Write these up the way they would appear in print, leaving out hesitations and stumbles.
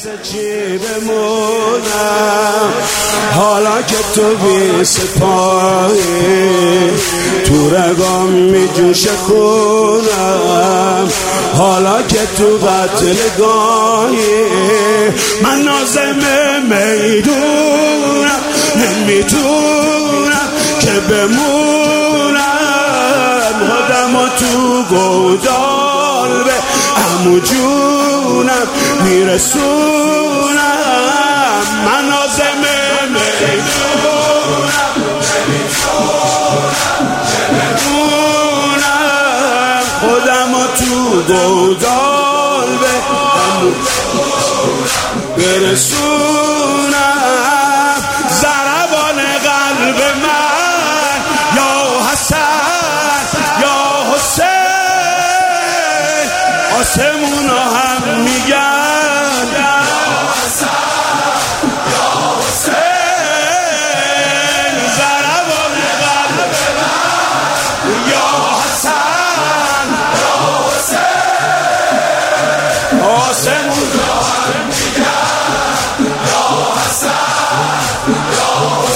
واسه چی بمونم حالا که تو بی سپاهی تو رگام میجوشه خونم حالا که تو قتلگاهی من نازم میدونم نمیتونم که بمونم خودمو تو گودال به عمو جونم میرسونم من نازم میدونم نمیتونم خودمو تو گودال به عمو برسونم ضربان قلب من یا حسن یا حسین آسمونا هم میگن یا حسن یا حسین ضربان قلب من یا حسن یا حسین آسمونا هم میگن یا حسن یا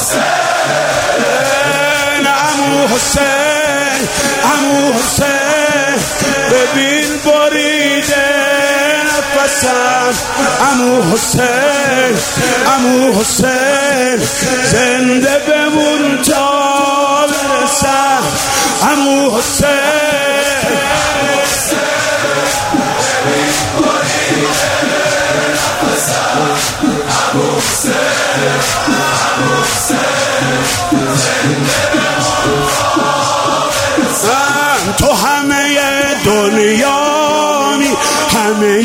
حسین عمو حسین عمو حسین ببین بریده نفسم عمو حسین عمو حسین زنده بمون تا برسم عمو حسین ببین بریده نفسم عمو حسین عمو حسین زنده بمون تا تو همه دنیامی همه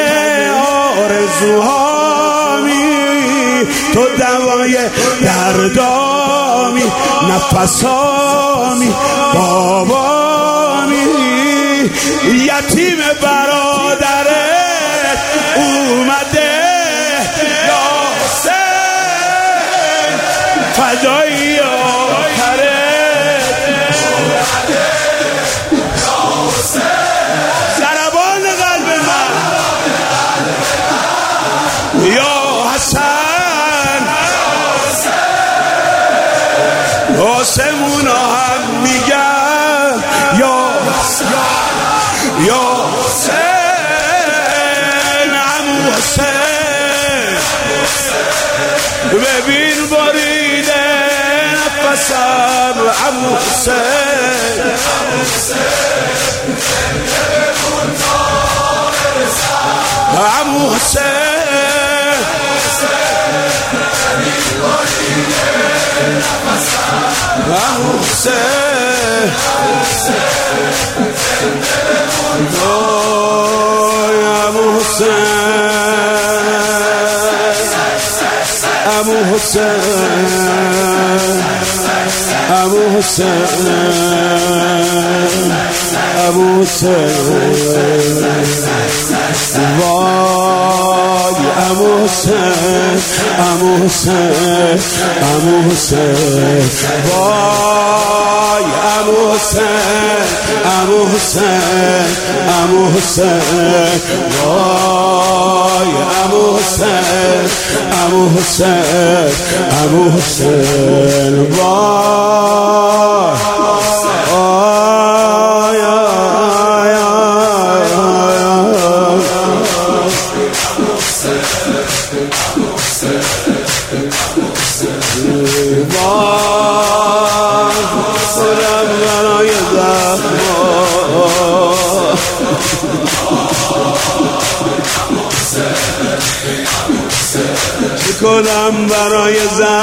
آرزوهامی تو دوای دردامی نفسامی بابامی یتیم برادرت اومده یا حسین فدایی آخرت ضربان قلب من یا حسن آسمونا هم میگن یا حسین عمو حسین ببین بریده نفسم عمو حسین عمو حسین عمو حسین عمو حسین عمو حسین عمو حسین عمو حسین وای عمو حسین عمو حسین عمو حسین وای عمو حسین عمو حسین عمو حسین وای عمو حسین عمو حسین عمو حسین کنم برای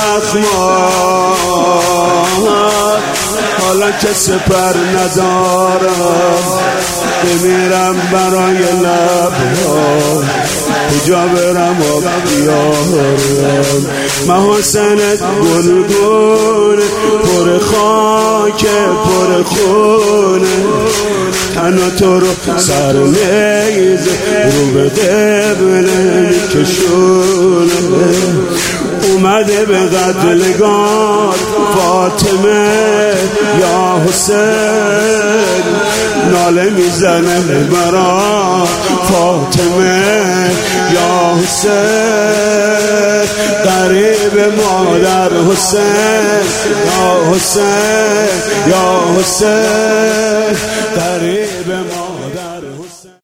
زخمات حالا که سپر ندارم بمیرم برای لبها کجا برم و بیارم محاسنت گلگون پر خاک پر خونه تنها تو رو سر نیز رو به قبله میکشونه اومده به قتلگاه فاطمه یا حسین ناله میزنه برا فاطمه یا حسین قریب مادر حسین یا حسین یا حسین قریب